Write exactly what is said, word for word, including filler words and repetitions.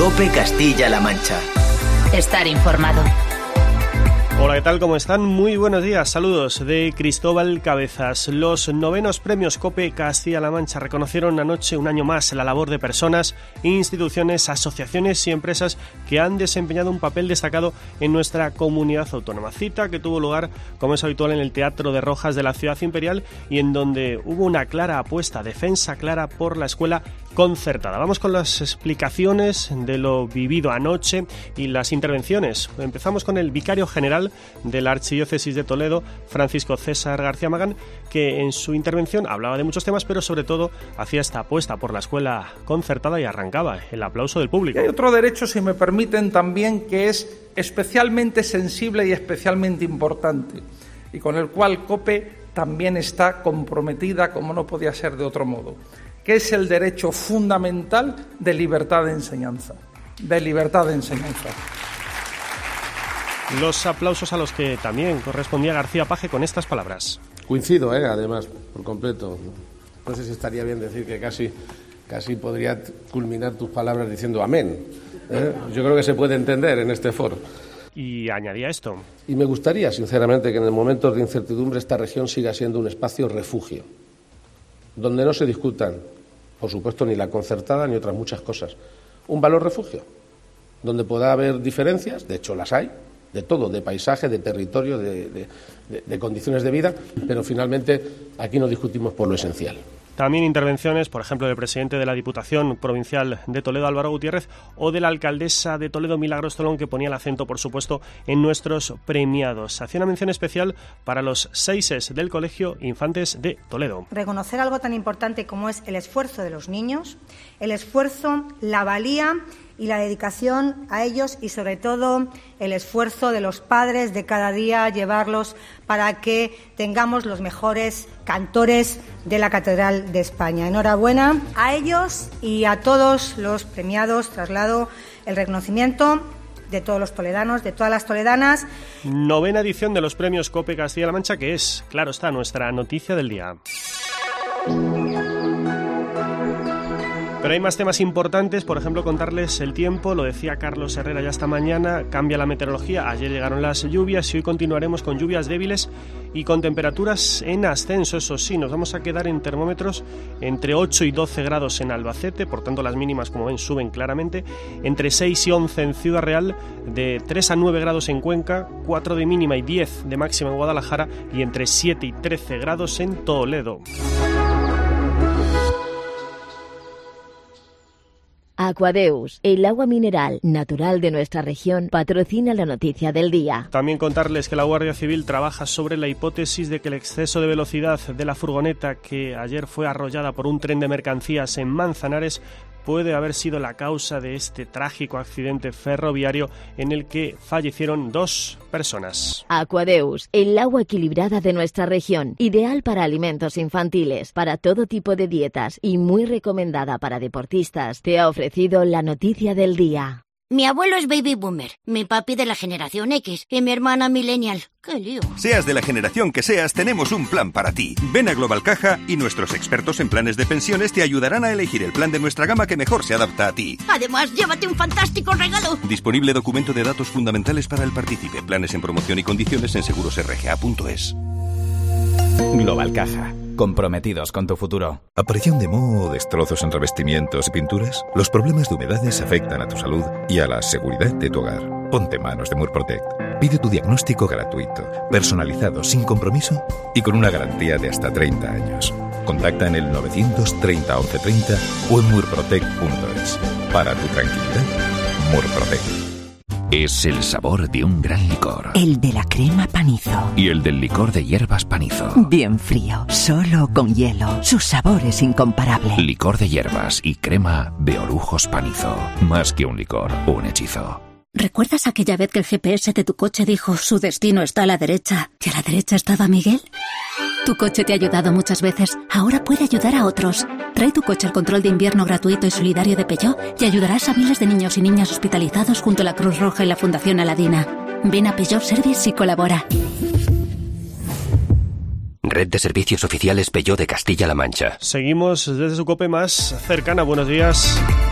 COPE Castilla-La Mancha. Estar informado. Hola, ¿qué tal? ¿Cómo están? Muy buenos días. Saludos de Cristóbal Cabezas. Los novenos premios COPE Castilla-La Mancha reconocieron anoche un año más la labor de personas, instituciones, asociaciones y empresas que han desempeñado un papel destacado en nuestra comunidad autónoma. Cita que tuvo lugar, como es habitual, en el Teatro de Rojas de la Ciudad Imperial y en donde hubo una clara apuesta, defensa clara por la escuela concertada. Vamos con las explicaciones de lo vivido anoche y las intervenciones. Empezamos con el vicario general de la Archidiócesis de Toledo, Francisco César García Magán, que en su intervención hablaba de muchos temas, pero sobre todo hacía esta apuesta por la escuela concertada y arrancaba el aplauso del público. Y hay otro derecho, si me permiten, también que es especialmente sensible y especialmente importante, y con el cual COPE también está comprometida, como no podía ser de otro modo, que es el derecho fundamental de libertad de enseñanza, de libertad de enseñanza. Los aplausos a los que también correspondía García Paje con estas palabras. Coincido, ¿eh? Además, por completo. No sé si estaría bien decir que casi, casi podría culminar tus palabras diciendo amén. ¿eh? Yo creo que se puede entender en este foro. Y añadía esto. Y me gustaría, sinceramente, que en momentos de incertidumbre esta región siga siendo un espacio refugio, donde no se discutan, por supuesto, ni la concertada ni otras muchas cosas. Un valor refugio, donde pueda haber diferencias, de hecho las hay, de todo, de paisaje, de territorio, de, de, de, de condiciones de vida, pero finalmente aquí no discutimos por lo esencial. También intervenciones, por ejemplo, del presidente de la Diputación Provincial de Toledo, Álvaro Gutiérrez, o de la alcaldesa de Toledo, Milagros Tolón, que ponía el acento, por supuesto, en nuestros premiados. Hacía una mención especial para los seises del Colegio Infantes de Toledo. Reconocer algo tan importante como es el esfuerzo de los niños, el esfuerzo, la valía y la dedicación a ellos y, sobre todo, el esfuerzo de los padres de cada día llevarlos para que tengamos los mejores cantores de la Catedral de España. Enhorabuena a ellos y a todos los premiados. Traslado el reconocimiento de todos los toledanos, de todas las toledanas. Novena edición de los premios COPE Castilla-La Mancha, que es, claro está, nuestra noticia del día. Pero hay más temas importantes, por ejemplo, contarles el tiempo. Lo decía Carlos Herrera ya esta mañana, cambia la meteorología. Ayer llegaron las lluvias y hoy continuaremos con lluvias débiles y con temperaturas en ascenso. Eso sí, nos vamos a quedar en termómetros entre ocho y doce grados en Albacete, por tanto las mínimas, como ven, suben claramente. Entre seis y once en Ciudad Real, de tres a nueve grados en Cuenca, cuatro de mínima y diez de máxima en Guadalajara y entre siete y trece grados en Toledo. Aquadeus, el agua mineral natural de nuestra región, patrocina la noticia del día. También contarles que la Guardia Civil trabaja sobre la hipótesis de que el exceso de velocidad de la furgoneta que ayer fue arrollada por un tren de mercancías en Manzanares puede haber sido la causa de este trágico accidente ferroviario en el que fallecieron dos personas. Aquadeus, el agua equilibrada de nuestra región, ideal para alimentos infantiles, para todo tipo de dietas y muy recomendada para deportistas, te ha ofrecido la noticia del día. Mi abuelo es baby boomer, mi papi de la generación X y mi hermana millennial. ¡Qué lío! Seas de la generación que seas, tenemos un plan para ti. Ven a Global Caja y nuestros expertos en planes de pensiones te ayudarán a elegir el plan de nuestra gama que mejor se adapta a ti. Además, llévate un fantástico regalo. Disponible documento de datos fundamentales para el partícipe. Planes en promoción y condiciones en seguros r g a punto es. Global Caja. Comprometidos con tu futuro. ¿Aparición de moho o destrozos en revestimientos y pinturas? Los problemas de humedades afectan a tu salud y a la seguridad de tu hogar. Ponte en manos de Murprotect. Pide tu diagnóstico gratuito, personalizado, sin compromiso y con una garantía de hasta treinta años. Contacta en el novecientos treinta once treinta o en murprotect punto es. Para tu tranquilidad, Murprotect. Es el sabor de un gran licor. El de la crema Panizo. Y el del licor de hierbas Panizo. Bien frío, solo con hielo. Su sabor es incomparable. Licor de hierbas y crema de Orujos Panizo. Más que un licor, un hechizo. ¿Recuerdas aquella vez que el G P S de tu coche dijo su destino está a la derecha y a la derecha estaba Miguel? Tu coche te ha ayudado muchas veces, ahora puede ayudar a otros. Trae tu coche al control de invierno gratuito y solidario de Peugeot y ayudarás a miles de niños y niñas hospitalizados junto a la Cruz Roja y la Fundación Aladina. Ven a Peugeot Service y colabora. Red de servicios oficiales Peugeot de Castilla-La Mancha. Seguimos desde su COPE más cercana. Buenos días.